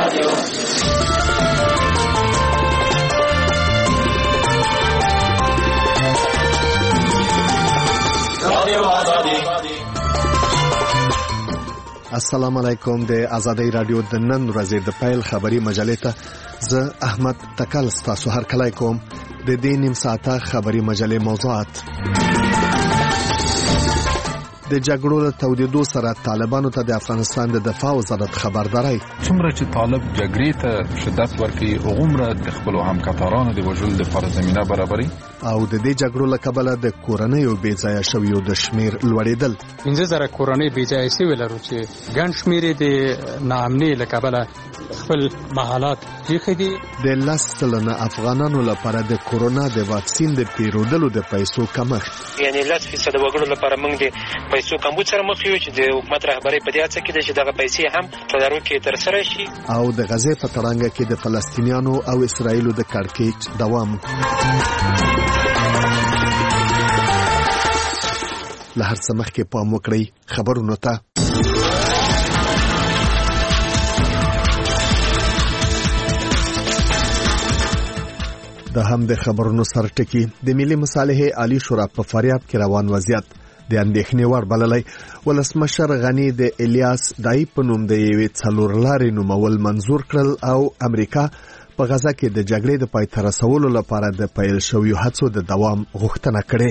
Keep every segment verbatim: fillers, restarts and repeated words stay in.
السلام علیکم. د آزادۍ رادیو د نن ورځې د پیل خبری مجلې ته زه احمد تکل ستاسو هر کله کوم. د دې نیم ساعته خبری مجلې موضوعات: د جګړو له تودېدو سره طالبانو ته د افغانستان د دفاع وزارت خبرداري. څومره چې طالب جګړې ته شدت ورکړي عمره د خپل همکارانو د وژل لپاره زمينه برابري. او د دې جګړو له کبله د کورنۍ او بیځایه شویو د شمیر لوړېدل. پنځه زره کورنۍ بیځایه شوي لرو چې ګڼ شمیر د ناامنۍ له کبله خپل محلات یې دي. د لس سلنه افغانانو لپاره د کورونا د واکسین د پیرودلو د پیسو کمښت، یعنی لس فیصد وګړو لپاره موږ د پیسو کمبود سره مخ یو چې د حکومت رهبری په دې هڅه کې چې دغه پیسې هم تدارک کې تر سره شي. او د غزې په تړانګه کې د فلسطینیانو او اسرایلو د کړکېچ دوام. له هر څه مخکې پام وکړئ خبرونو ته. د هم د خبرونو سرټکی د ملي مصالحې عالی شورا په فاریاب کې روان وضعیت د اندېښنې وړ بللی. ولسمشر غنی د الیاس دای په نوم د یوې څلور لارې نومول منظور کړل او امریکا په غزه کې د جګړې د پای ته رسولو لپاره د پیل شویو هڅو د دوام غوښتنه کړې.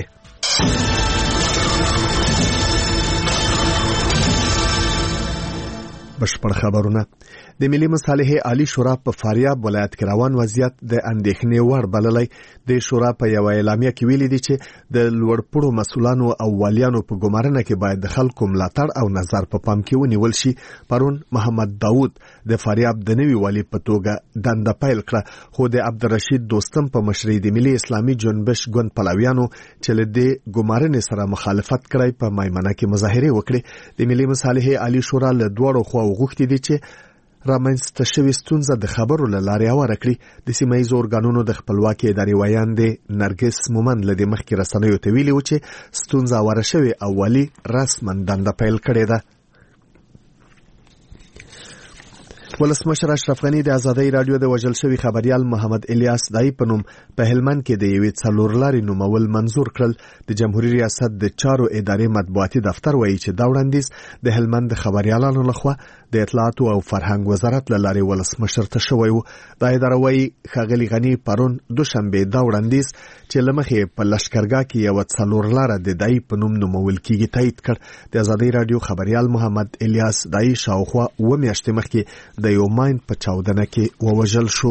بشپړ خبرونه. د ملي مصالحې عالی شورا په فاریاب ولایت کې روان وضعیت د اندېښنې وړ بللی. د شورا په یو اعلامیه کې ویلي دي چې د لوړپوړو مسؤلانو او والیانو په ګمارنه کې باید د خلکو ملاتړ او نظر په پام کې ونیول شي. پرون محمد داوود د فاریاب د نوي والی په توګه دنده پیل کړه، خو د عبدالرشید دوستم په مشرۍ د ملي اسلامي جنبش ګوند پلویانو چې له دې ګمارنې سره مخالفت کړی په میمنه کې مظاهرې وکړې. د ملي مصالحې عالی شورا له دواړو خواو غوښتي دي چې رامنځته شوې ستونزه د خبرو له لارې هواره کړي. د سیمه ییزو ارګانونو د خپلواکۍ ادارې ویاندې نرګس مومند له دې مخکې رسنیو ته ویلي و چې ستونزه هواره شوې او والي رسما دنده پیل کړې ده. ولسمشر اشرف غنی د آزادۍ رادیو د وژل شوي خبريال محمد الیاس دای په نوم په هلمند کې د یوې څلور لارې نومول منظور کړل. د جمهوریت ریاست د چارو ادارې مطبوعاتي دفتر وایي چې دا وړاندیز د هلمند د خبريالانو لخوا د اطلاعات او فرهنګ وزارت له لارې ولسمشر ته شوی و. دا اداره وایي ښاغلي غنی پرون دوشنبه دا وړاندیز چې لمخې په لشکرګاه کې یو څلور لاره د دای په نوم نومول کیږي تایید کړ. د آزادۍ رادیو خبريال محمد الیاس دای شاوخوا و میاشتې مخکې د یو ماین په چاودنه کې ووژل شو.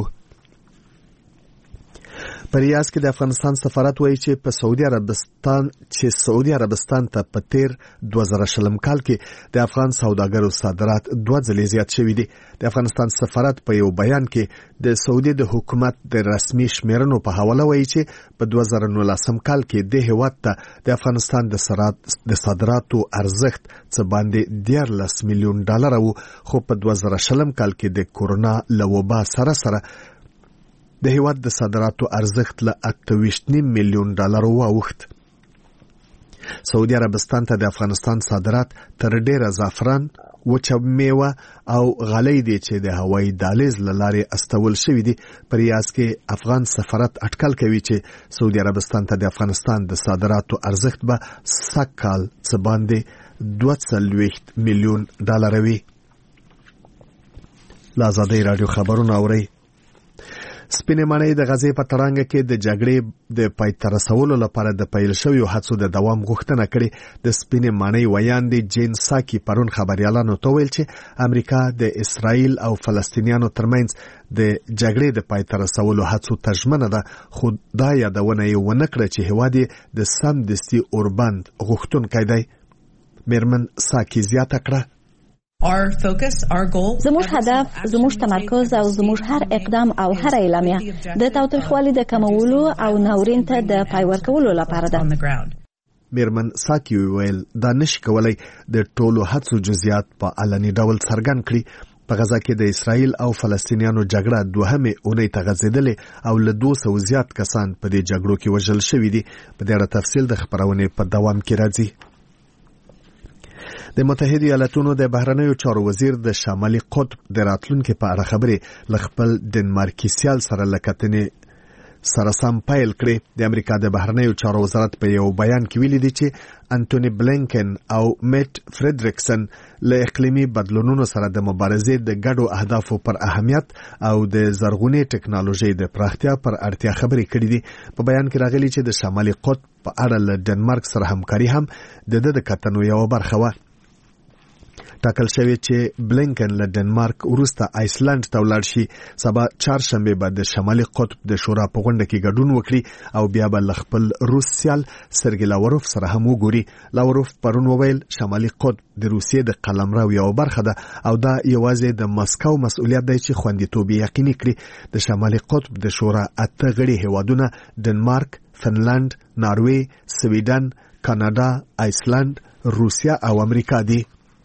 په ریاض کې د افغانستان سفارت وایي چې په سعودي عربستان چې سعودي عربستان ته په تیر دوه زره شلم کال کې د افغان سوداګرو صادرات دوه ځلې زیات شوي دي. د افغانستان سفارت په یو بیان کې د سعودي د حکومت د رسمي شمیرنو په حواله وایي چې په دوه زره نولسم کال کې د هیواد ته د افغانستان د صادراتو ارزښت څه باندې دیارلس میلیون ډالر وو، خو په دوه زره شلم کال کې د کورونا له وبا سره سره د هیواد د صادراتو ارزښت له اته ویشت میلیون ډالر واوښت. سعودي عربستان ته د افغانستان صادرات تر ډیره زعفران، وچه میوه او غلۍ دي چې د هوایي دهلیز له لارې استول شوي دي. په ریاض کې افغان سفارت اټکل کوي چې سعودي عربستان ته د افغانستان د صادراتو ارزښت به سږ کال څه باندې دوه څلوېښت میلیون ډالر وي. له آزادۍ رادیو خبرونه اورئ. سپینې ماڼۍ د غزې په تړانګه کې د جګړې د پای ته رسولو لپاره د پیل شویو هڅو د دوام غوښتنه کړې. د سپینې ماڼۍ ویاندې جین ساکي پرون خبريالانو ته ویل چې امریکا د اسرایل او فلسطینیانو ترمنځ د جګړې د پای ته رسولو هڅو ته ژمنه ده، خو دا یادونه یې ونه کړه چې هیواد یې د سمدستي اوربند غوښتونکی دی. میرمن ساکي زیاته کړه: زموږ هدف، زموږ تمرکز او زموږ هر اقدام او هر اعلامیه د تاوتریخوالي د کمولو او ناورین ته د پای ورکولو لپاره ده. میرمن ساکي ویل دا نشي کولای د ټولو هڅو جزئیات په علني ډول څرګند کړي. په غزه کې د اسرایل او فلسطینیانو جګړه دوهمه اونۍ ته غځېدلې او له دوه سوه زیات کسان په دې جګړو کې وژل شوي دي. په دې اړه تفصیل د خبرونې په دوام کې راځي. د متحده ایالاتونو د بهرنیو چارو وزیر د شمالي قطب د راتلونکو په اړه خبرې ل خپل ډنمارکي سیال سره لکتنې سره سم پیل کړي. د امریکا د بهرنیو چارو وزارت په یو بیان کې ویلي دی چې انټونی بلینکن او میټ فریډریکسن له اقلیمي بدلونونو سره د مبارزې د ګډو اهدافو پر اهمیت او د زرغونې ټکنالوژي د پراختیا پر اړتیا خبرې کړې دي. په بیان کې راغلي چې د شمالي قطب په اړه له ډنمارک سره همکاري هم د د کتنو یو برخه و. ټاکل شوی چې بلینکن له ډنمارک وروسته آیسلند ته ولاړ شي. سبا چهارشنبه به د شمالي قطب د شورا په غونډه کې ګډون وکړي او بیا به خپل روس سیال سرګی لاوروف سره هم وګوري. لاوروف پرون وویل شمالي قطب د روسیې د قلمرو یو برخه ده او دا یوازې د مسکو مسؤلیت دی چې خوندیتوب یقیني کړي. د شمالي قطب د شورا اته غړي هیوادونه ډنمارک، فنلند، ناروې، سویډن، کاناډا، آیسلند، روسیا او امریکا دي.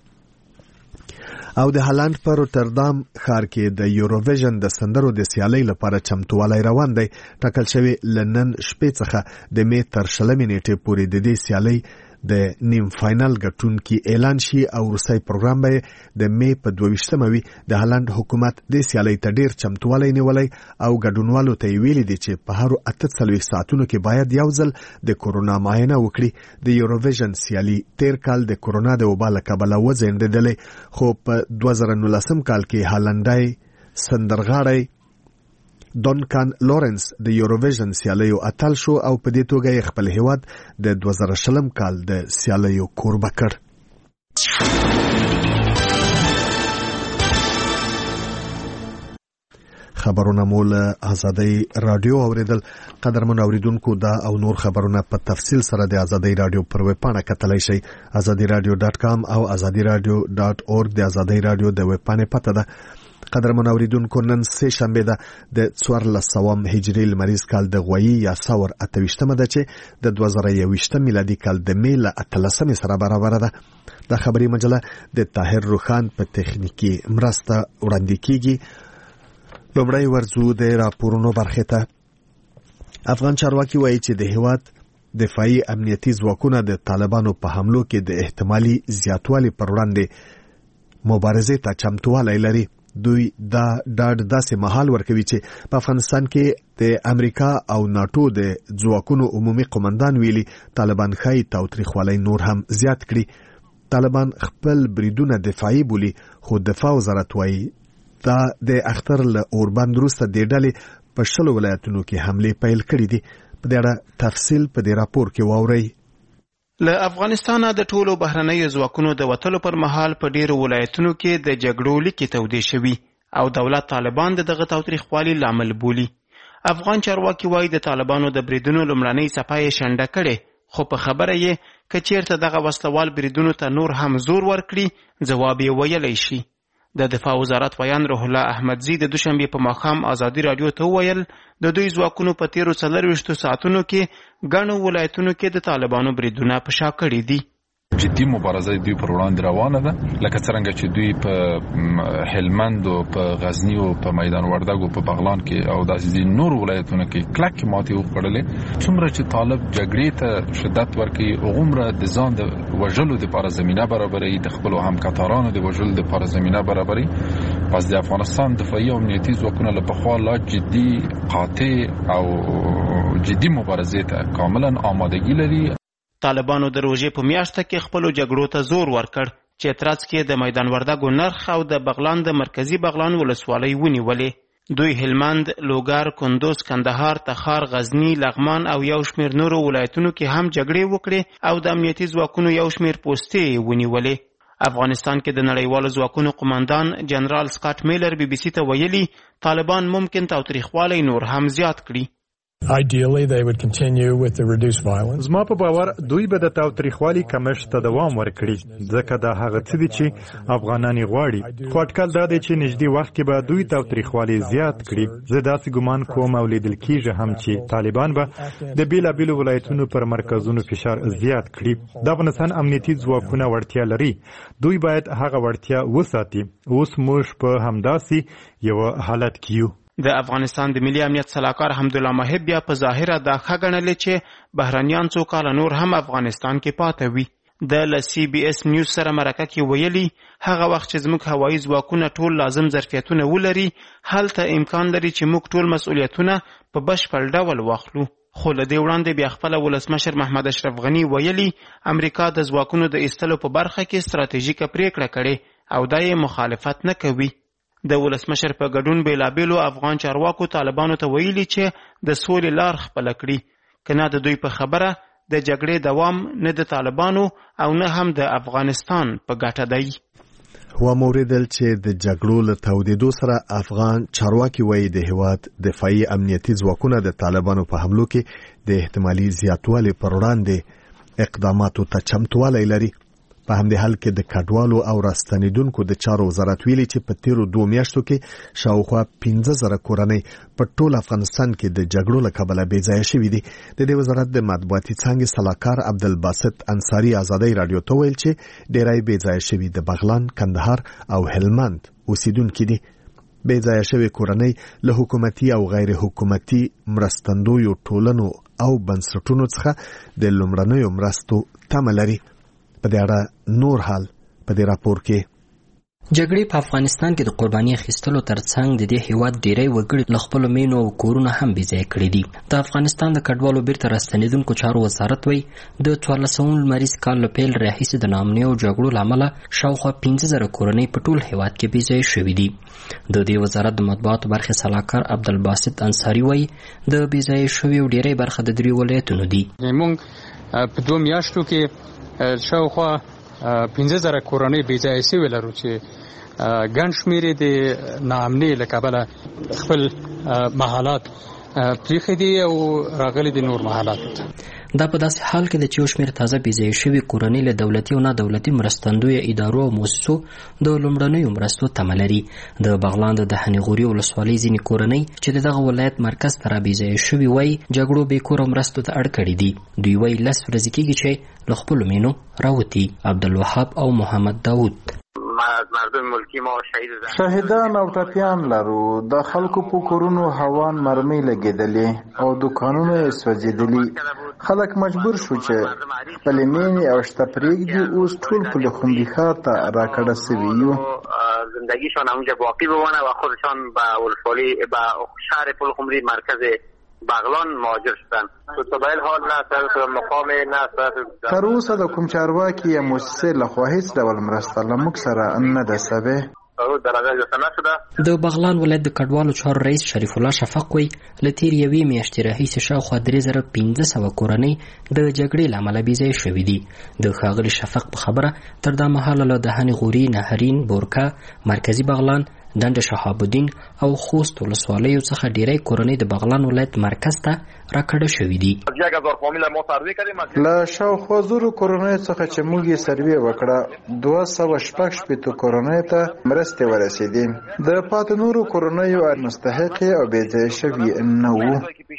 او د هالند په روتردام ښار کې د یوروویژن د سندرو د سیالۍ لپاره چمتووالی روان دی. ټاکل شوی لنن شپې څخه د می تر شلمې نیټې پورې د دې سیالۍ د نیم فائنل ګټونکي اعلان شي او روسي پروګرام به د می په دوه ویشتمه وي. د هالند حکومت د سیالۍ ته ډیر چمتووالی نیولی او ګډونوالو ته ویلي دي چې په هر اته څلوېښت ساعتونو کې باید یو ځل د کورونا معاینه وکړي. د یوروویژن سیالي تیر کال د کورونا د وبا له کبله وځنډېدلې، خو په دوه زره نولسم کال کې هالندای سندرغاړی دونکان لورنس د یوروویژن سیالیو اتل شو او په دې توګه یې خپل هیواد د دوه زره شلم کال د سیالیو کوربه کړ. خبرونه مول آزادۍ رادیو اوریدل. قدرمن اوریدونکو دا او نور خبرونه په تفصیل سره د آزادۍ رادیو پر ویب پاڼه کتلای شئ. آزادۍ رادیو ډاټ کام او آزادۍ رادیو ډاټ اورګ د آزادۍ رادیو د ویب پاڼې پته ده. قدرمن اوریدونکو نن سه شنبه ده د څوارلس سوم هجري لمریز کال د غوي یا ساور اته ویشتمه ده چې د دوه زره یوویشتم میلادي کال د می له اتلسمې سره برابر ده. د خبري مجله د طاهر روخان په تخنیکی مرسته وړاندې کیږي. لومړی ورځو د راپورونو برخه ته. افغان چارواکي وایي چې د هیواد دفاعي امنیتي ځواکونه د طالبانو په حملو کې د احتمالي زیاتوالي پر وړاندې مبارزې ته چمتووالی لري. دوی دا ډاډ داسې مهال ورکوي چې په افغانستان کې د امریکا او ناتو د ځواکونو عمومي قومندان ویلي طالبان ښایي تاوتریخوالی نور هم زیات کړي. طالبان خپل بریدونه دفاعي بولي، خو دفاع وزارت وایي دا د اختر له اوربند وروسته د ډلې په شلو ولایتونو کې حملې پیل کړي دي. په دې اړه تفصیل په دې راپور کې واورئ. له افغانستانه د ټولو بهرنیو ځواکونو د وتلو پر مهال په ډیرو ولایتونو کې د جګړو لیکې تودې شوي او دولت طالبان د دغه تاوتریخوالي لامل بولي. افغان چارواکي وایي د طالبانو د بریدونو لومړنۍ څپه یې شنډه کړې، خو په خبره یې که چیرته دغه وسلوال بریدونو ته نور هم زور ورکړي ځواب یې ویلی شي. د دفاع وزارت ویان روح الله احمدزي د دوشنبې په ماښام ازادي رادیو ته وویل د دوی ځواکونو په تیرو څلرویشتو ساعتونو کې ګڼو ولایتونو کې د طالبانو بریدونه په شا کړي دي. جدي مبارزه دوی پر وړاندې روانه ده، لکه څنګه چې دوی په هلمند او په غزنی او په میدان وردګ او په بغلان کې او داسې نور ولایتونو کې کلک ماتې وکړلې. څومره چې طالب جګړې ته شدت ورکړي عمره د ځان د وژلو لپاره زمينه برابرې، د خپل همکارانو د وژلو لپاره زمينه برابرې. پس د افغانستان دفاعي او امنیتي ځواکونه له پخوا لا جدي قاطع او جدي مبارزې ته کاملا آمادګي لري. طالبانو د روژې په میاشته کې خپلو جګړو ته زور ورکړ چې ترڅ کې د میدان وردګو نرخ او د بغلان د مرکزی بغلان ولسوالۍ ونیولې. دوی هلمند، لوګر، کندوز، کندهار، تخار، غزنی، لغمان او یو شمیر نورو ولایتونو کې هم جګړې وکړې او د امنیتي ځواکونو یو شمیر پوستې ونیولې. افغانستان کې د نړیوالو ځواکونو قومندان جنرال سکاټ میلر بي بي سي ته ویلي طالبان ممکن تاوتریخوالی نور هم زیات کړي. Ideally, they would continue with the reduced violence. زما په باور دوی به د تاوتریخوالي کمښت ته دوام ورکړي، ځکه دا هغه څه دي چې افغانان غواړي. خو اټکل دا دی چې نږدې وخت کې به دوی تاوتریخوالي زیات کړي. زه داسې ګمان کوم او لیدل کېږي هم چې طالبان به د بېلابېلو ولایتونو پر مرکزونو فشار زیات کړي. د افغانستان امنیتي ځواکونه وړتیا لري، دوی باید هغه وړتیا وساتي. اوس موږ په همداسې یو حالت کې یو. د افغانستان د ملي امنیت سلاکار حمدالله محب بیا په ظاهره دا ښه ګڼلې چې بهرنیان څو کاله نور هم افغانستان کې پاتې وي. د ل سی بي اس نیوز سره مرکه کې ویلي هغه وخت چې زموږ هوایي ځواکونه ټول لازم ظرفیتونه ولري هلته امکان لري چې موږ ټول مسؤلیتونه په بشپړ ډول واخلو. خو له دې وړاندې بیا خپل ولسمشر محمد اشرف غنی ویلي امریکا د ځواکونو د ایستلو په برخه کې ستراتیژیکه پریکړه کړې او دا یې مخالفت نه کوي. د ولسمشر په ګډون بیلابیلو افغان چارواکو طالبانو ته ویلي چې د سولې لار خپله کړي که نه د دوی په خبره د جګړې دوام نه د طالبانو او نه هم د افغانستان په ګټه دی. و موریدل چې د جګړو له تودېدو سره افغان چارواکي وایي د هیواد دفاعي امنیتي ځواکونه د طالبانو په حملو کې د احتمالي زیاتوالي پر وړاندې اقداماتو ته چمتوالی لري. په همدې حال کې د کډوالو او راستنیدونکو د چارو وزارت ویلي چې په تیرو دوه میاشتو کې شاوخوا پنځه زره کورنۍ په ټول افغانستان کې د جګړو له کبله بې ځایه شوي دي. د دې وزارت د مطبوعاتي څانګې سلاکار عبدالباسط انصاري ازادۍ راډیو ته ویل چې ډېری بې ځایه شوي د بغلان، کندهار او هلمند اوسیدونکي دي. بې ځایه شوي کورنۍ له حکومتي او غیر حکومتي مرستندویو ټولنو او بنسټونو څخه د لومړنیو مرستو تمه لري. په دې اړه نور حال په دې راپور کې. جګړې په افغانستان کې د قرباني اخیستلو ترڅنګ د دې هیواد ډیری وګړي له خپلو مینو او کورونو هم بې ځایه کړي دي. د افغانستان د کډوالو بیرته راستنېدونکو چارو وزارت وایي د څوارلسم لمریز کال له پیل راهیسې د ناامنۍ او جګړو له امله شاوخوا پنځه زره کورنۍ په ټول هیواد کې بې ځایه شوي دي. د دې وزارت د مطبوعاتو برخې سلاکار عبدالباسط انصاري وایي د بې ځایه شویو ډیری برخه د دریو ولایتونو دي. موږ په دوه میاشتو کې شاوخوا پنځه زره کورنۍ بې ځایه شوي لرو چې ګڼ شمېر یې د ناامنۍ له کبله خپل محلات پرېښي دي او راغلي دي نور محلاتو ته. دا په داسې حال کې د چې یو شمېر تازه بې ځایه شوي کورنۍ له دولتي او نه دولتي مرستندویه ادارو او مؤسسو د لومړنیو مرستو تمه لري. د بغلان د دهنې غوري ولسوالۍ ځینې کورنۍ چې د دغه ولایت مرکز ته را بې ځایه شوي وایي جګړو بې کوره مرستو ته اړ کړي دي. دوی وایي لس ورځې کېږي چې له خپلو مینو راوتي. عبدالوهاب او محمد داود مردم ملکی ما شهید زن. شهیدان او ټپیان لرو. د خلکو په کورونو هوان مرمۍ لګېدلې او دکانونه یې سوځېدلي. خلک مجبور شو چې خپلې مینې او شته پرېږدي. اوس ټول پلخمري ښار ته راکډه سوي یو. زندگیشان همونجا باقی بمانه و خودشان به ولسوالی به شهر پلخمری مرکز بغلان مهاجر شدن. تو به این حال نه صرف مقام نه صرف تر اوسه د کوم چارواکي یا مؤسسې لخوا هیڅ ډول مرسته له موږ سره نه ده سوې. د بغلان ولایت د کډوالو چارو رئیس شریف الله شفق وایي له تېر یوې میاشتې راهیسې شاوخوا درې زره پنځه سوه کورنۍ د جګړې له امله بې ځایه شوي دي. د ښاغلي شفق په خبره تر دا مهاله له دهنې غوري، نهرین، بورکه، مرکزي بغلان، ډنډ شهاب الدین او خوست ولسوالیو څخه ډیری کورنۍ د بغلان ولایت مرکز ته راکډه شوي دي. له شاوخوا زرو کورنیو څخه چې موږ یې سروې وکړه دوه سوه شپږ شپېتو کورنیو ته مرستې ورسېدې. د پاتې نورو کورنیو مستحقې او بې ځایه شوي نه وو.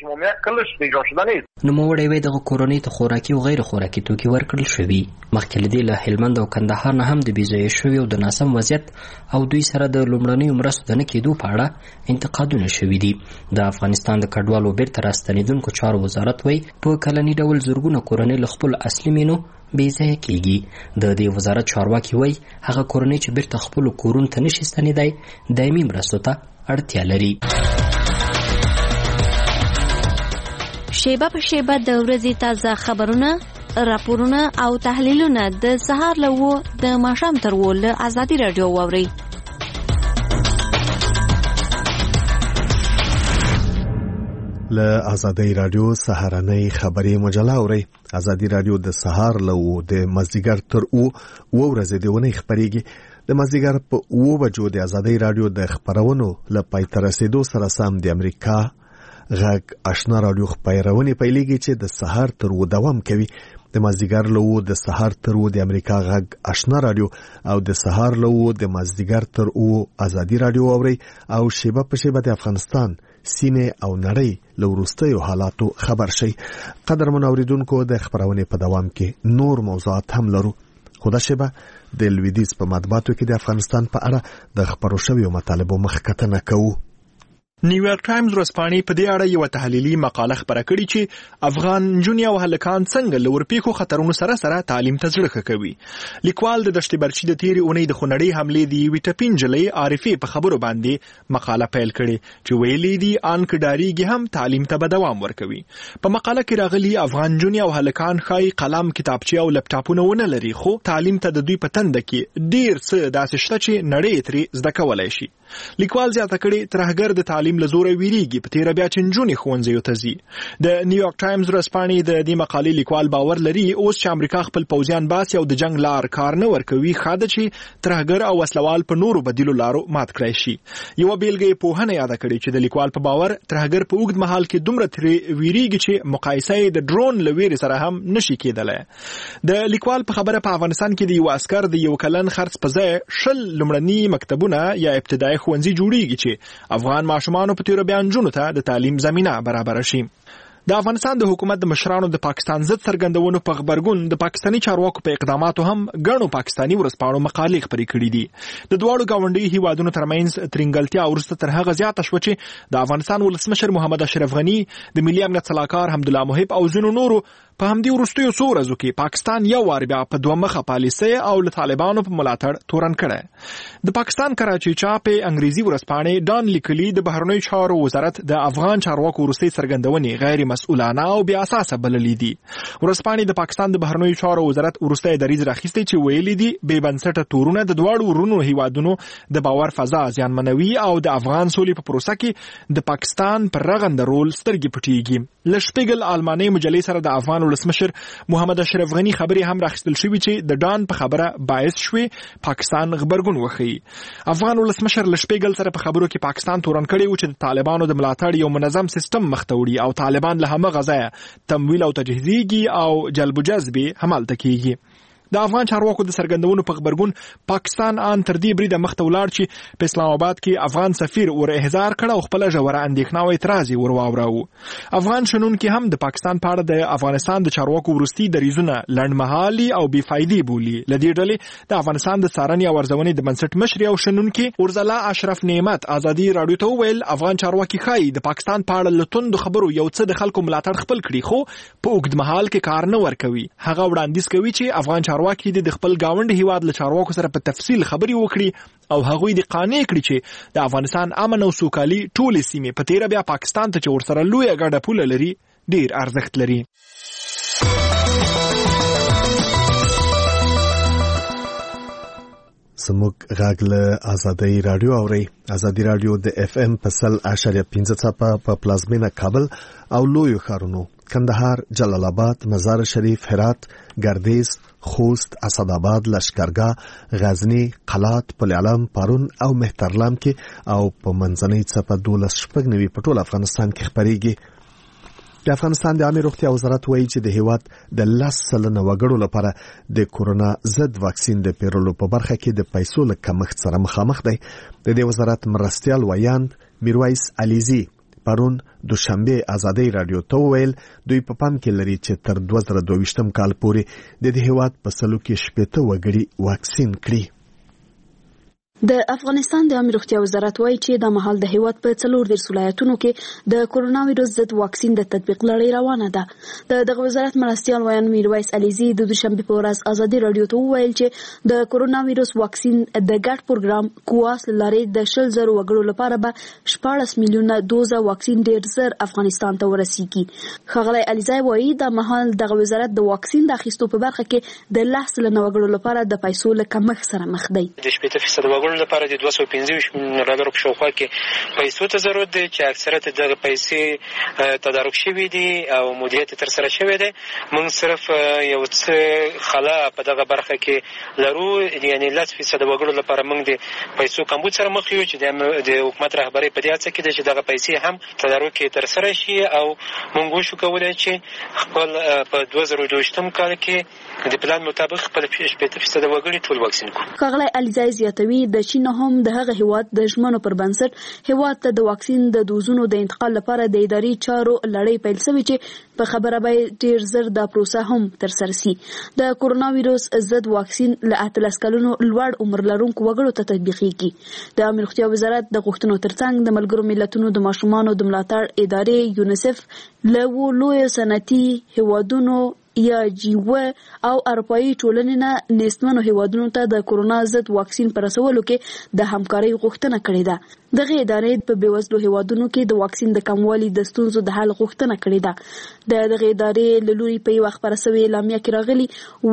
نوموړی وایي دغه کورنۍ ته خوراکي او غیر خوراکي توکي ورکړل شوي. مخکې له دې له هلمند او کندهار نه هم د بې ځایه شویو د ناسم وضعیت او دوی سره د لومړنیو مرستو د نه کېدو په اړه انتقادونه شوي دي. د افغانستان د کډوالو بیرته راستنېدونکو چارو وزارت وایي په کلني ډول زرګونه کورنۍ له خپلو اصلي مینو بې ځایه کېږي. د دې وزارت چارواکي وایي هغه کورنۍ چې بیرته خپلو کورونو ته نشي ستنېدی دایمي مرستو ته اړتیا لري. شیبه په شیبه د ورځې تازه خبرونه، راپورونه او تحلیلونه د سهار له اوه د ماښام تر اوه له ازادي راډیو واورئ. له ازادي راډیو سهارنۍ خبري مجله اورئ. ازادي راډیو د سهار له اوه د مازدیګر تر اوه اوه ورځې د ونې خبريږي. د مازدیګر په اوه بجو د ازادي راډیو د خبرونو له پای ته رسیدو سره سم د امریکا غږ آشنا راډیو خبرونه پیلېږي چې د سهار تر اوه دوام کوي. د مازدیګر له اوه د سهار تر اوه د امریکا غږ آشنا راډیو او د سهار له اوه د مازدیګر تر اوه ازادي راډیو اوري او شیبه په شیبه د افغانستان سیمه او نړۍ له وروستیو حالاتو خبر شي. قدرمن اوریدونکو د خبرونه په دوام کې نور موضوعات هم لرو. خو دا شیبه د لویدیز په مطبوعاتو کې د افغانستان په اړه د خبرو شویو مطالبو مخکتنه کوو. نیویارک ټایمز ورځپاڼې په دې اړه یو تحلیلي مقاله خپره کړې چې افغان نجونې او هلکان څنګه له ورپېښو خطرونو سره سره تعلیم ته زړه ښه کوي. لیکوال د دشت برچي د تېرې اونۍ د خونړۍ حملې د یوې ټپي نجلۍ عارفې په خبرو باندې مقاله پیل کړې چې ویلي دي ان که ډارېږي هم تعلیم ته به دوام ورکوي. په مقاله کې راغلي افغان نجونې او هلکان ښایي قلم، کتابچې او لپټاپونه ونه لري، خو تعلیم ته د دوی په تنده کې ډېر څه داسې شته چې نړۍ ترې زده کولی شي. لیکوال زیاته کړې ترهګر د تعلیم له زوره ویریږي، په تېره بیا چې نجونې ښوونځیو ته ځي. د نیویارک ټایمز ورځپاڼې د دې مقالې لیکوال باور لري اوس چې امریکا خپل پوځیان باسي او د جنگ لار کار نه ورکوي، ښه ده چې ترهګر او وسلوال په نورو بدیلو لارو مات کړی شي. یوه بیلګه یې پوهنه یاده کړې چې د لیکوال په باور ترهګر په اوږد مهال کې دومره ترې ویریږي چې مقایسه یې د ډرون له ویرې سره هم نشي کېدلی. د لیکوال په خبره په افغانستان کې د یو عسکر د یو کلن خرڅ په ځای شل لومړني مکتبونه یا ابتدایي ښوونځي جوړیږي چې افغان ماشومانو په تېره بیا نجونو ته د تعلیم زمینه برابره شي. د افغانستان د حکومت د مشرانو د پاکستان ضد څرګندونو په خبرګون د پاکستاني چارواکو په اقداماتو هم ګڼو پاکستاني ورځپاڼو مقالې خپرې کړې دي. د دواړو ګاونډیو هیوادونو ترمنځ ترینګلتیا وروسته تر هغه زیاته شوه چې د افغانستان ولسمشر محمد اشرف غني، د ملي امنیت سلاکار حمدالله محب او ځینو نورو په همدې وروستیو څو ورځو کې پاکستان یو وار بیا په دوه مخه پالیسۍ او له طالبانو په ملاتړ تورن کړی. د پاکستان کراچۍ چاپ انګریزي ورځپاڼې ډان لیکلي د بهرنیو چارو وزارت د افغان چارواکو وروستۍ څرګندونې غیر مسؤلانه او بې اساسه بللې دي. ورځپاڼې د پاکستان د بهرنیو چارو وزارت وروستی دریځ راخیستی چې ویلي دي بې بنسټه تورونه د دواړو ورونو هیوادونو د باور فضا زیانمنوي او د افغان سولې په پروسه کې د پاکستان پر رغنده رول سترګې پټېږي. له شپیګل آلمانۍ مجلې سره د افغان ولسمشر محمد اشرف غني خبرې هم راخیستل شوې چې د ډان په خبره باعث شوې پاکستان غبرګون وښیي. افغان ولسمشر له شپیګل سره په خبرو کې پاکستان تورن کړی و چې د طالبانو د ملاتړ یو منظم سیستم مخ ته وړي او طالبان له همغه ځایه تمویل او تجهیزیږي او جلب و جذب همالته کیږي. د افغان چارواکو د څرګندونو په خبرګون پاکستان ان تر دې بریده مخته ولاړ چې په اسلام آباد کې افغان سفیر ور احضار کړ او خپل ژوره اندېښنه او اعتراض ور واوراو. افغان شنونکي هم د پاکستان په اړه د افغانستان د چارواکو وروستي دریځونه لنډمهالي او بې فایدې بولي. لدې ډلې د افغانستان د څارنې او ارزونې د بنسټ مشر او شنونکي ورزلا اشرف نعمت ازادي رادیو ته وویل افغان چارواکي ښایي د پاکستان په اړه له توندو خبرو یو څه د خلکو ملاتړ خپل کړي، خو په اوږد مهال کې کار نه ورکوي. هغه وړاندیز کوي چې افغان چارواکي د خپل ګاونډي هیواد له چارواکو سره په تفصیل خبرې وکړي او هغوی د قانع کړي چې د افغانستان امن او سوکالي ټولې سیمې په تېره بیا پاکستان ته چې ورسره لویه ګډه پوله لري ډېر ارزښت لري. زموږ غږ له ازادۍ راډیو اورئ. ازادي راډیو د اف ام په سل اشاریه پنځه څپه په پلازمینه کابل او لویو ښارونو کندهار، جلال آباد، مزار شریف، هرات، ګردیز، خوست، اسداباد، لشکرګاه، غزنی، قلات، پل علم، پارون او مهترلام کې او په منځنۍ څپه دولس شپږ نوي په ټول افغانستان کې خپرېږي. د افغانستان د عامه روغتیا وزارت وایي چې د هیواد د لس سلنه وګړو لپاره د کورونا ضد واکسین د پیرلو په برخه کې د پیسو له کمښت سره مخامخ دی. د دې وزارت مرستیال ویاند میرویس علیزي پرون دوشنبه ازادي رادیو ته ویل دوی په پام کې لري چې تر دوه زره دوه ویشتم کال پورې د دې هیواد په سلو کې شپېته وګړي واکسین کړي. د افغانستان د عامه روغتیا وزارت وایي چې د مهال د هیواد په څلور دېرش ولایتونو کې د کورونا وایرس ضد واکسین د تطبیق لړۍ روانه ده. د دغه وزارت مرستیال ویان میرویس علیزي د دوشنبه په ورځ ازادي رادیو ته وویل چې د کورونا وایرس واکسین د ګډ پروګرام کوواس لارې د شل زره وګړو لپاره به شپاړس میلیونه دوزه واکسین ډېر زر افغانستان ته ورسیږي. ښاغلی علیزي وایي د مهال دغه وزارت د واکسین د اخیستو په برخه کې د لس سلنه وګړو لپاره د پیسو له کمښت سره مخ دی. د شپېته فیصده وګړو لپاره د دوه سوه پنځه ویشت میلیونه ډالرو په شاوخوا کې پیسو ته ضرورت دی چې اکثریت دغه پیسې تدارک شوي دي او مدیریت یې ترسره شوی دی. موږ صرف یو څه خلا په دغه برخه کې لرو، یعنې لس فیصده وګړو لپاره موږ د پیسو کمبود سره مخ یو چې د حکومت رهبرۍ په دې هڅه کې ده چې دغه پیسې هم تدارک یې ترسره شي او موږ وشو کولی چې خپل په دوه زره دوه ویشتم کال کې د پلان مطابق خپل شپېته فیصده وګړي ټول واکسین کړو. ښاغلی علیزي زیاتوي د له چین هم د هغه هیواد د ژمنو پر بنسټ هیواد ته د واکسین د دوزونو د انتقال لپاره د اداري چارو لړۍ پیل شوې چې په خبره به ډیر زر دا پروسه هم ترسره شي. د کورونا وایروس ضد واکسین له اتلس کلونو لوړ عمر لرونکو وګړو ته تطبیقیږي. د امنیت روغتیا وزارت د غوښتنو ترڅنګ د ملګرو ملتونو د ماشومانو د ملاتړ ادارې یونیسف له لوی صنعتي هیوادونو یا جیوه او اروپایي ټولنې نه نېستمنو هیوادونو ته د کورونا ضد واکسین پر رسولو کې د همکارۍ غوښتنه کړې ده. دغه ادارې په بېوزلو هیوادونو کې د واکسین د کموالي د ستونزو د حل غوښتنه کړې ده. د دغه ادارې له لوري په یوه خپره شوې اعلامیه کې راغلي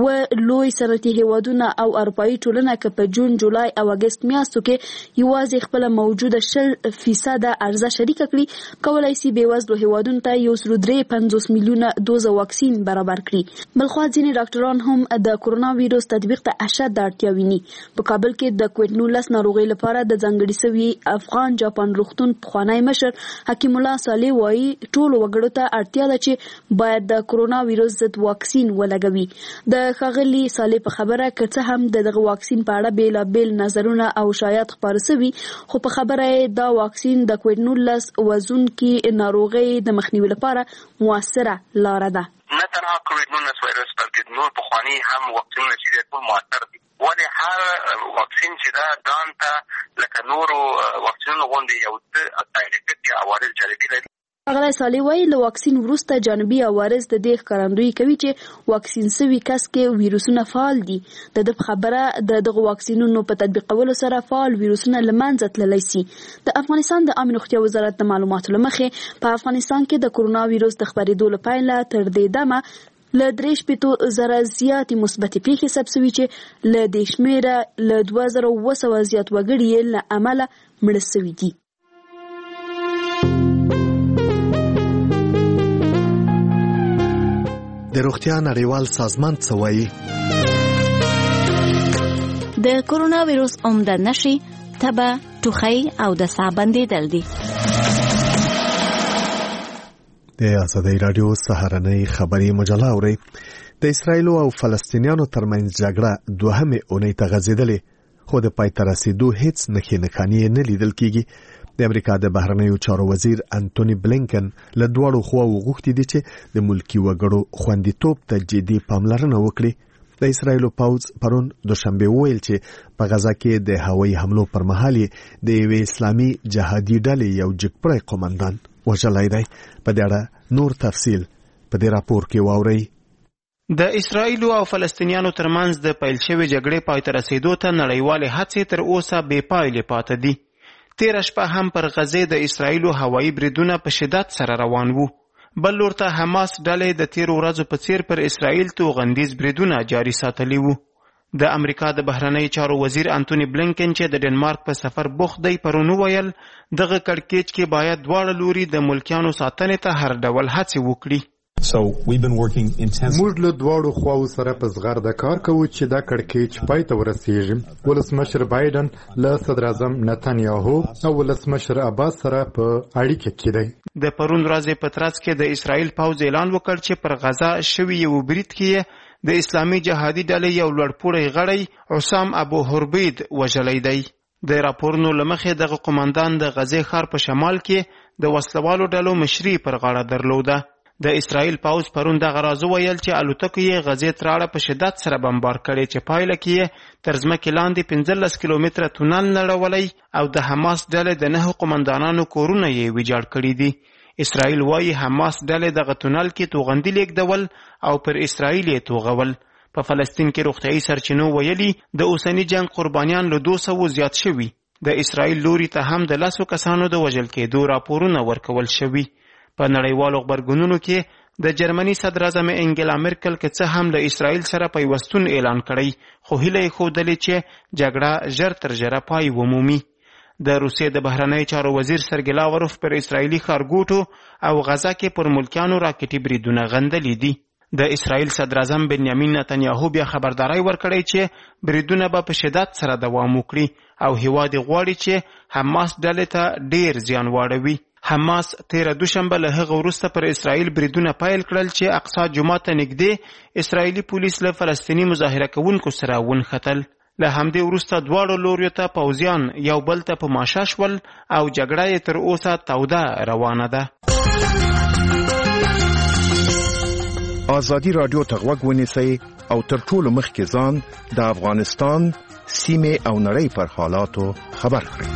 و لوی صنعتي هیوادونه او اروپایي ټولنه که په جون جولای او اګست میاشتو کې یوازې خپله موجوده شل فیصده عرضه شریکه کړي کولی شي بېوزلو هیوادونو ته یو سل درې پنځوس میلیونه دوزه واکسین برابر کړي. بلخوا ځینې ډاکټران هم د کورونا وایروس تطبیق ته اشد اړتیا ویني. په کابل کې د کووډ نولس ناروغۍ لپاره د ځانګړي شوي افغان جاپان روغتون پخوانی مشر حکیم الله صالح وایي ټولو وګړو ته اړتیا ده چې باید د کورونا وایروس ضد واکسین ولګوي. د ښاغلي صالح په خبره که څه هم د دغه واکسین په اړه بېلابېل نظرونه او شایعات خپاره شوي خو په خبره یې دا واکسین د کووډ نولس وژونکي ناروغۍ د مخنیوي لپاره موثره لاره ده. نه تنها کووډ نولس وایرس بلکې نور پخواني هم واکسینونه چې دي ټول موثر دي. ولې هر واکسین چې دا ځان ته لکه نورو واکسینونو غوندې یو څه ساید افیکټ یا عوارض جانبي لري. ښاغلی صالح وایي له واکسین وروسته جانبي عوارض د دې ښکارندویي کوي چې واکسین شوي کس کې ویروسونه فعال دي. د ده په خبره د دغو واکسینونو په تطبیقولو سره فعال ویروسونه له منځه تللی شي. د افغانستان د امنیت روغتیا وزارت د معلوماتو له مخې په افغانستان کې د کورونا ویروس د خپرېدو له پیله تر دې دمه له درې شپېتو زره زیاتې مثبتې پیښې ثبت شوي چې له دې شمېره له دوه زره اوه سوه زیات وګړي یې له امله مړه شوي دي. د روغتیا نړیوال سازمان څه وایي؟ د کورونا وایروس عمده نښې تبه، ټوخی او د ساه بندېدل دي. د ازادۍ راډیو سهارنۍ خبري مجله اورئ. د اسرایل او فلسطینیانو ترمنځ جګړه دوهمه اونۍ ته غځېدلې خو د پای ته رسیدو هیڅ نښې نښانې نه لیدل کیږي. د امریکا د بهرنیو چارو وزیر انټونی بلینکن له دواړو خواوو غوښتي دي چې د ملکي وګړو خوندیتوب ته جدي پاملرنه وکړي. د اسرایل پوځ پرون دوشنبه ویل چې په غزا کې د هوایي حملو پر مهال د یو اسلامي جهادي ډلې یو جګپړی قومندان وژلی دی. په دې اړه نور تفصیل په دې راپور کې واورئ. د اسرایل او فلسطینیانو ترمنځ د پیل شوې جګړې پای ته رسیدو ته نړیوالې هڅې تر اوسه بې پایلې پاتې دي. تیره شپه هم پر غزې د اسرایلو هوایي بریدونه په شدت سره روان وو. بل لور ته حماس ډلې د تیرو ورځو په څیر پر اسرایل توغندیز بریدونه جاري ساتلي وو. د امریکا د بهرنیو چارو وزیر انټونی بلینکن چې د ډنمارک په سفر بوخت دی پرون وویل دغه کړکېچ کې باید دواړه لوري د ملکیانو ساتنې ته هر ډول هڅې وکړي. موږ له دواړو خواو سره په زغرده کار کوو چې دا کړکېچ پای ته ورسیږي. ولسمشر بایدن له صدر اعظم نتانیاهو او ولسمشر عباس سره په اړیکه کې دی. د پرون ورځې په ترڅ کې د اسرایل پوځ اعلان وکړ چې پر غزا شوي یو برید کې د اسلامي جهادي ډلې یو لوړپوړی غړی عصام ابو حربید وژلی دی. د راپورونو له مخې دغه قومندان د غزې ښار په شمال کې د وسلوالو ډلو مشري پر غاړه درلوده. د اسرایل پوځ پرون دغه راز وویل چې الوتکو یې غزې تراړه په شدت سره بمبار کړي چې پایله کې یې تر ځمکې لاندې پنځلس کیلومتره تونل نړولی او د حماس ډلې د نهو قومندانانو کورونه یې ویجاړ کړي دي. اسرایل وایي حماس ډلې دغه تونل کې توغندي لیږدول او پر اسرایل یې توغول. په فلسطین کې روغتیایي سرچینو ویلي د اوسني جنگ قربانیان له دوه سوو زیات شوي. د اسرایل لوري ته هم د لسو کسانو د وژل کېدو راپورونه ورکول شوي. په نړیوالو غبرګونونو کې د جرمني صدر اعظم انګلا مرکل که څه هم له اسرایل سره پیوستون اعلان کړی خو هیله یې ښودلې چې جګړه ژر تر ژره پای ومومي. د روسیې د بهرنیو چارو وزیر سرګی لاوروف پر اسرایلي ښارګوټو او غزا کې پر ملکیانو راکټي بریدونه غندلي دي. د اسرایل صدر اعظم بنیامین نتانیاهو بیا خبرداری ورکړی چې بریدونه به په شدت سره دوام وکړي او هیواد غواړي چې حماس ډلې ته ډیر زیان واړوي. حماس تیره دوشنبه له هغه وروسته پر اسرایل بریدونه پیل کړل چې اقصی جومات ته نږدې اسرایلي پولیس له فلسطیني مظاهره کوونکو سره ونښتل. له همدې وروسته دواړو لوریو ته پوځیان یو بل ته په ماشه شول او جګړه یې تر اوسه توده روانه ده. ازادي رادیو ته غوږ ونیسئ او تر ټولو مخکې ځان د افغانستان سیمې او نړۍ پر حالاتو خبر کړئ.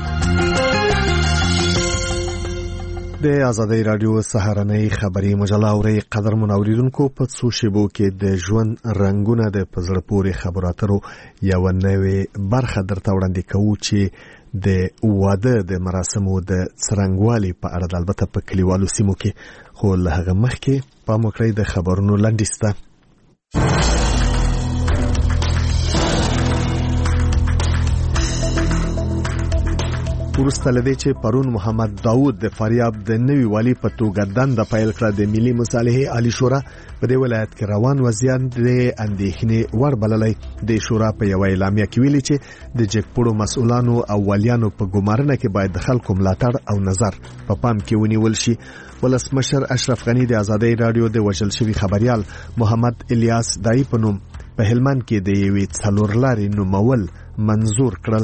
د ازادي رادیو سهارنۍ خبري مجله اوري قدرمن اوریدونکو په څو شیبو کې د ژوند رنگونه د پزړه پورې خبرو اترو یو نوې برخه درته وړاندې کوو چې د واده د مراسمو د څرنګوالي په اړه البته په کلیوالو سیمو کې خو له هغه مخکې په مکرې د خبرونو لنډیسته. ورسته لدې چې پرون محمد داوود د فاریاب د نوي والی په توګه دنده پیل کړه د ملي مصالحې عالی شورا په دې ولایت کې روان وضعیت د اندېښنې وړ بللی. د شورا په یو اعلامیه کې ویلي چې د جګپړو مسؤلانو او والیانو په ګمارنه کې باید د خلکو ملاتړ او نظر په پام کې ونیول شي. ولسمشر اشرف غنی د ازادي رادیو د وژل شوی خبريال محمد الیاس دای په نوم په هلمند کې د یوې څلورلارې نومول منظور کړل.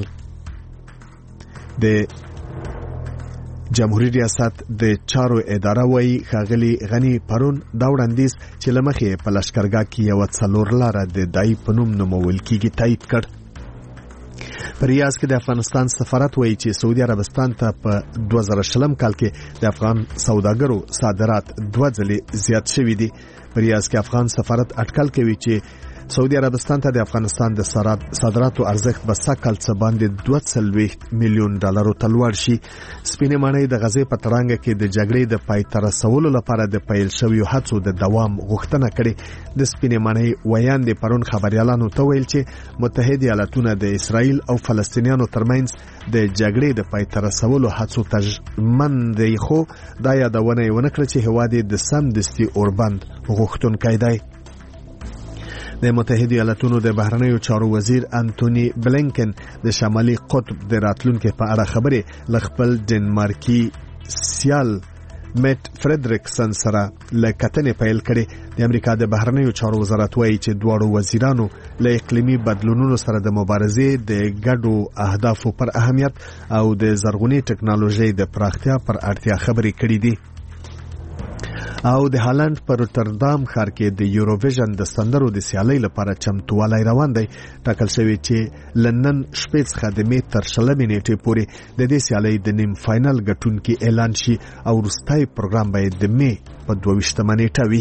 د جمهوریت ریاست د چارو اداره وایي ښاغلي غنی پرون دا وړاندیز چې له مخې په لښکرګاه کې یوه څلورلاره د دای په نوم نومول کېږي تایید کړ. په ریاض کې د افغانستان سفارت وایي چې سعودي عربستان ته په دوه زره شلم کال کې د افغان سوداګرو صادرات دوه ځلې زیات شوي دي. په ریاض کې افغان سفارت اټکل کوي چې سعودي عربستان ته د افغانستان د صادراتو ارزښت به سږ کال څه باندې دوه څلوېښت میلیون ډالرو ته لوړ شي. سپینې ماڼۍ د غزې په ترانګه کې د جګړې د پای ته رسولو لپاره د پیل شویو هڅو د دوام غوښتنه کړې. د سپینې ماڼۍ ویاندې پرون خبريالانو ته ویل چې متحده ایالاتونه د اسرائیل او فلسطینیانو ترمنځ د جګړې د پای ته رسولو هڅو ته ژمن دی، خو دا یادونه یې ونه کړه چې هېواد یې د سمدستي اوربند غوښتونکی دی. د متحده ایالاتونو د بهرنیو چارو وزیر انټونی بلینکن د شمالي قطب د راتلونکو په اړه خبرې ل خپل ډنمارکي سیال میټ فریدریکسن سره له کتنې پیل کړي. د امریکا د بهرنیو چارو وزارت وایي چې دواړو وزیرانو له اقلیمي بدلونونو سره د مبارزې د ګډو اهدافو پر اهمیت او د زرغونی ټکنالوژي د پراختیا پر اړتیا خبرې کړې دي. او د هالند پر روتردام ښار کې د یوروویژن د سندرو د سیالۍ لپاره چمتووالی روان دی. ټاکل شوی چې لنن شپې څخه د می تر شلمې نیټې پورې د دې سیالۍ د نیم فاینل ګټونکي اعلان شي او وروستی پروګرام به د می په دوه ویشتمه نیټه وي.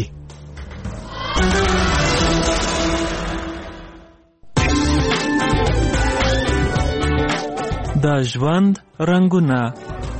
د ژوند رنګونه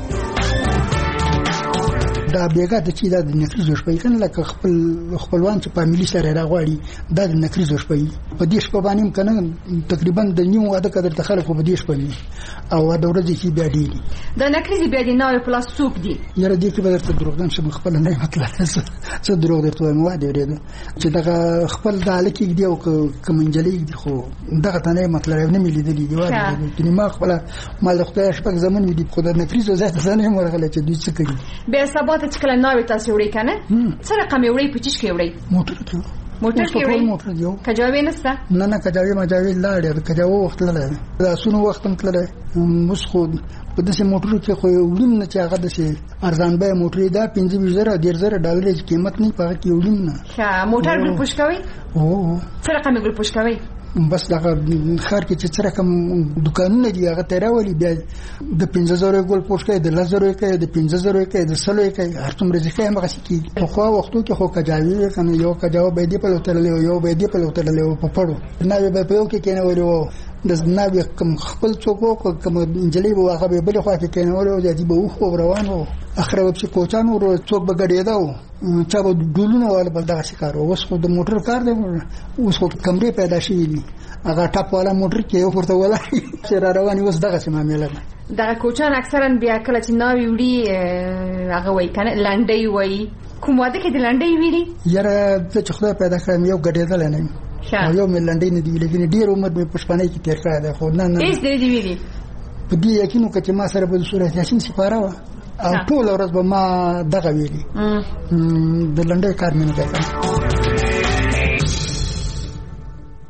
دا بیګا د چې دا د نکریزو شپې کنه لکه خپل خپلوان چې فامیلی سره راغواړي دا د نکریزو شپې په دې شپه باندې کنه تقریبا د نیو واده قدر ته خلکو په دې شپه او دا ورځ کې بیا دی د نکریزي بیا دی نو پلاس سوق دی یاره دې کې به درته دروغ شم خپل نه مطلب څه دروغ درته وایم واده ورته چې دا خپل د الکی دی او کومنجلې دی خو دغه تنه مطلب نه ملي دی واده دی ما خپل مال خدای شپږ زمون دی خو د نکریزو زه ځنه مرغله چې دوی څه کوي به سبا ته کله ناوي تاسو وړي کنه څه رقم وړي پچیش کې وړي موټر کې موټر کې وړي موټر دیو کجاوي نسته نه نه کجاوي مجاوي لاړ کجاو وخت لاله دا سونو وخت هم تلله مس خو په دې موټر کې خو وړم نه چې هغه د شي ارزان به موټر دا پنځه زره ډیر زره ډالر قیمت نه پاره کې وړم نه ښه موټر ګل پوښکوي او څه رقم ګل پوښکوي بس دا خار کې چې څه رقم دکانونه دي هغه تیراولي بیا د پنځه زره ګول پوښکې د لزرو کې د پنځه زره کې د سلو کې هر څومره ځکه هم غسی کې خو وختو کې خو کجاوي کنه یو کجاو به دی په لوتل یو به دی په لوتل په پړو نه به په یو کې کنه ورو د ناوی کوم خپل څوک کوم انجلې واغه به بل خو کې کنه ورو ځي به خو روانو اخر وب چې کوچانو ورو څوک به ګډېداو چا به ډولونه ولا بل دا شکار اوس خو د موټر کار دی اوس خو کمرې پیدا شي دي هغه ټاپ والا موټر کې یو ورته ولا چې را رواني اوس دغه څه معاملې ده دا کوچان اکثرا بیا کله چې ناوی وړي هغه وای کنه لانډي وای کوم واده کې د لانډي ویلي یاره چې خدای پیدا کړم یو ګډېدل نه او یو ملنډي نه دی لګینه ډیر عمر مې پښپانه کې تیر کړی دی خو نه نه هیڅ دې دی ویلي په دې یقینو کې ما سره په صورت یاسین سپاره و او ټول ورځ به ما دغه ویلي د لنډي کار مې نه کوي.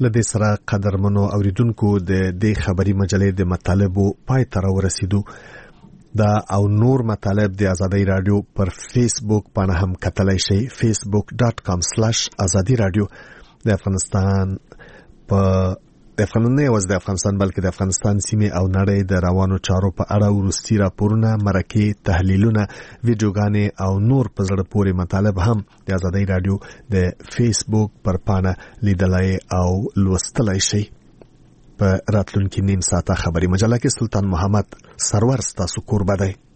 لدې سره قدرمنو اوریدونکو د دې خبري مجلې د مطالبو پای ته ورسېدو. دا او نور مطالب د ازادي رادیو پر فیسبوک باندې هم کتلای شئ facebook dot com slash azadi radio. د افغانستان په د افغانستان نه یوازې د افغانستان بلکې د افغانستان سیمې او نړۍ د روانو چارو په اړه وروستي راپورونه، مرکې، تحلیلونه، ویډیوګانې او نور په زړه پورې مطالب هم د ازادي رادیو د فیسبوک پر پاڼه لیدلای او لوستلای شئ. په راتلونکي نیم ساعته خبري مجله کې سلطان محمد سرور ستاسو کوربه دی.